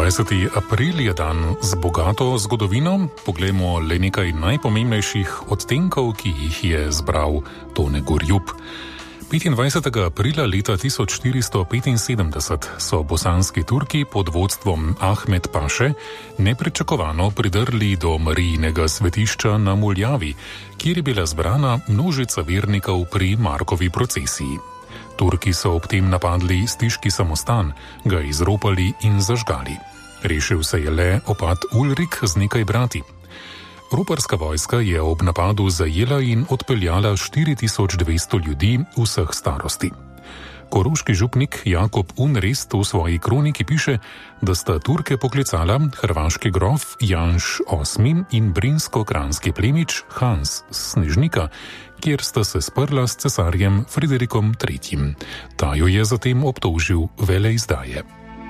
25. april je dan z bogato zgodovino. Poglejmo le nekaj najpomembnejših odtenkov, ki jih je zbral Tone Gorjup. 25. aprila leta 1475 so bosanski Turki pod vodstvom Ahmed Paše nepričakovano pridrli do Marijinega svetišča na Muljavi, kjer je bila zbrana množica vernikov pri Markovi procesiji. Turki so ob tem napadli stiški samostan, ga izropali in zažgali. Rešil se je le opat Ulrik z nekaj brati. Roparska vojska je ob napadu zajela in odpeljala 4200 ljudi vseh starosti. Koroški župnik Jakob Unrest v svoji kroniki piše, da sta Turke poklicala hrvaški grof Janš VIII in brinsko-kranski plemič Hans Snežnika, kjer sta se sprla s cesarjem Friderikom III. Ta jo je zatem obtožil veleizdaje.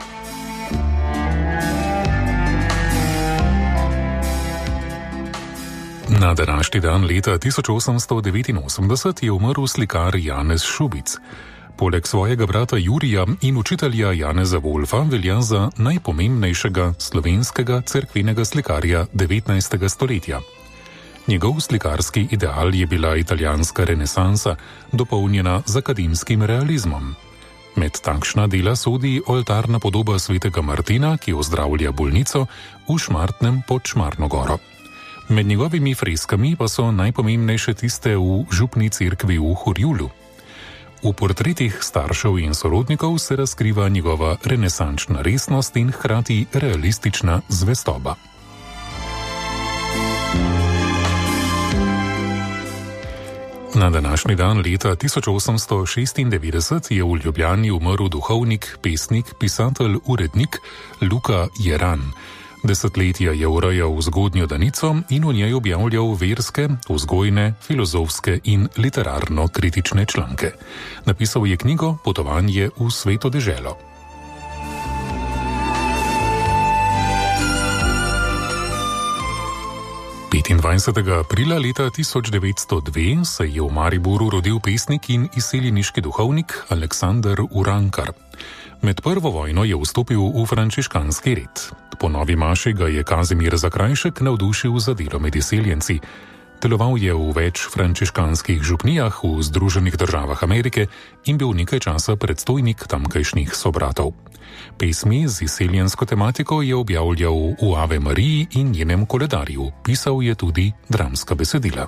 Na današnji dan leta 1889 je umrl slikar Janez Šubic. Poleg svojega brata Jurija in učitelja Janeza Wolfa velja za najpomembnejšega slovenskega cerkvenega slikarja 19. stoletja. Njegov slikarski ideal je bila italijanska renesansa, dopolnjena z akademskim realizmom. Med takšna dela sodi oltarna podoba svetega Martina, ki ozdravlja bolnico v Šmartnem pod Šmarno goro. Med njegovimi freskami pa so najpomembnejše tiste v župni cerkvi v Horjulu. V portretih staršev in sorodnikov se razkriva njegova renesančna resnost in hkrati realistična zvestoba. Na današnji dan leta 1896 je v Ljubljani umrl duhovnik, pesnik, pisatelj, urednik Luka Jeran. Desetletja je urejal zgodnjo Danico in v njej objavljal verske, vzgojne, filozofske in literarno-kritične članke. Napisal je knjigo Potovanje v sveto deželo. – 25. aprila leta 1902 se je v Mariboru rodil pesnik in izseljeniški duhovnik Aleksander Urankar. Med prvo vojno je vstopil v frančiškanski red. Po novi maši ga je Kazimir Zakrajšek navdušil za delo med izseljenci. Deloval je v več frančiškanskih župnijah v Združenih državah Amerike in bil nekaj časa predstojnik tamkajšnjih sobratov. Pesmi z izseljensko tematiko je objavljal v Ave Mariji in njenem koledarju. Pisal je tudi dramska besedila.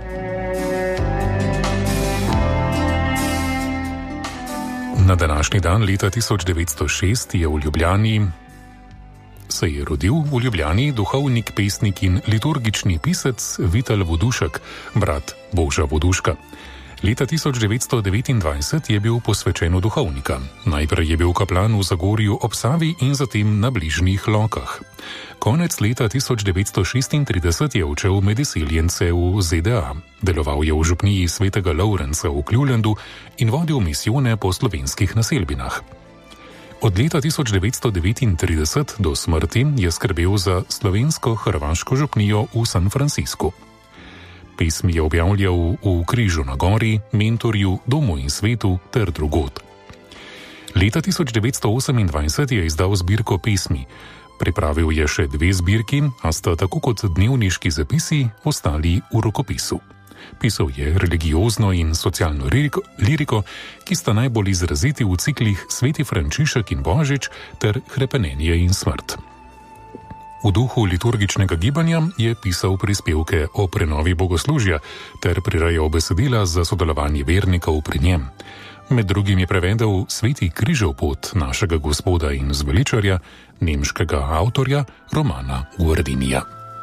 Na današnji dan leta 1906 je v Ljubljani se je rodil v Ljubljani duhovnik, pesnik in liturgični pisec Vital Vodušek, brat Boža Voduška. Leta 1929 je bil posvečen v duhovnika. Najprej je bil kaplan v Zagorju ob Savi in zatem na bližnjih Lokah. Konec leta 1936 je odšel med izseljence v ZDA. Deloval je v župniji svetega Lawrenca v Clevelandu in vodil misijone po slovenskih naselbinah. Od leta 1939 do smrti je skrbel za slovensko-hrvaško župnijo v San Franciscu. Pesmi je objavljal v Križu na gori, Mentorju, Domu in svetu ter drugod. Leta 1928 je izdal zbirko pesmi. Pripravil je še 2 zbirki, a sta tako kot dnevniški zapisi ostali v rokopisu. Pisal je religiozno in socialno liriko, ki sta najbolj izraziti v ciklih Sveti Frančišek in Božič ter Hrepenenje in smrt. V duhu liturgičnega gibanja je pisal prispevke o prenovi bogoslužja ter prirejal besedila za sodelovanje vernikov pri njem. Med drugim je prevedel Sveti križev pot našega Gospoda in zveličarja, nemškega avtorja Romana Guardinija.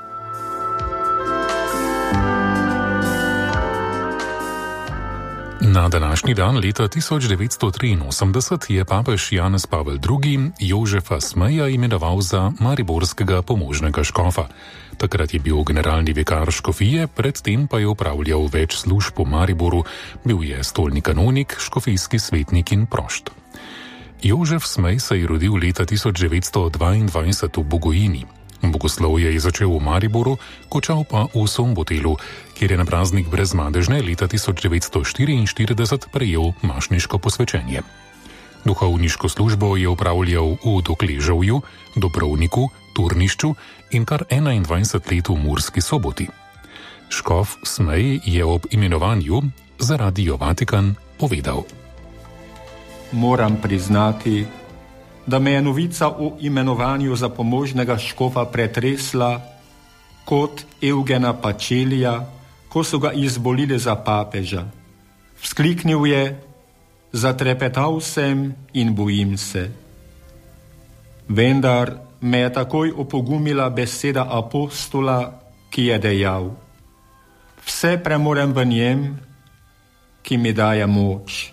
Na današnji dan leta 1983 je papež Janez Pavel II. Jožefa Smeja imenoval za mariborskega pomožnega škofa. Takrat je bil generalni vikar škofije, predtem pa je opravljal več služb v Mariboru, bil je stolni kanonik, škofijski svetnik in prošt. Jožef Smej se je rodil leta 1922 v Bogojini. Bogoslovje je začel v Mariboru, končal pa v Sombotelu, kjer je na praznik Brezmadežne leta 1944 prejel mašniško posvečenje. Duhovniško službo je opravljal v Dokležavju, Dobrovniku, Turnišču in kar 21 let v Murski Soboti. Škof Smej je ob imenovanju za Radio Vatikan povedal: Moram priznati, da me je novica o imenovanju za pomožnega škofa pretresla kot Eugena Pačelija, ko so ga izvolili za papeža. Vzkliknil je: Zatrepetal sem in bojim se. Vendar me je takoj opogumila beseda apostola, ki je dejal: Vse premorem v njem, ki mi daje moč.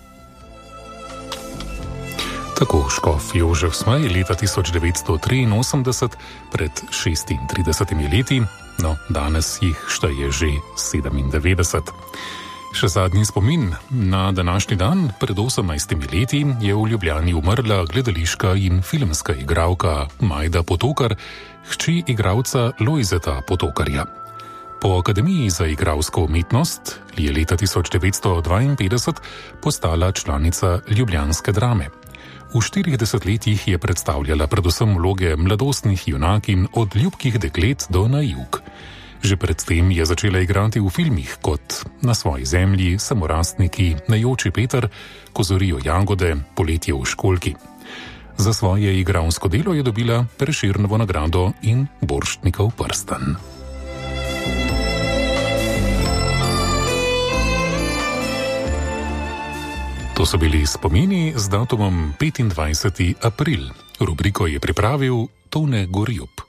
Tako škof Jožef Smej leta 1983, pred 36 leti, no danes jih šteje že 97. Še zadnji spomin na današnji dan, pred 18 leti, je v Ljubljani umrla gledališka in filmska igralka Majda Potokar, hči igralca Lojzeta Potokarja. Po Akademiji za igralsko umetnost je leta 1952 postala članica ljubljanske Drame. V 40 letih je predstavljala predvsem vloge mladostnih junakinj od ljubkih deklet do naivk. Že predtem je začela igrati v filmih kot Na svoji zemlji, Samorastniki, Najoči Peter, Ko zorijo jagode, Poletje v školjki. Za svoje igralsko delo je dobila Prešernovo nagrado in Borštnikov prstan. To so bili spomini z datumom 25. april. Rubriko je pripravil Tone Gorjup.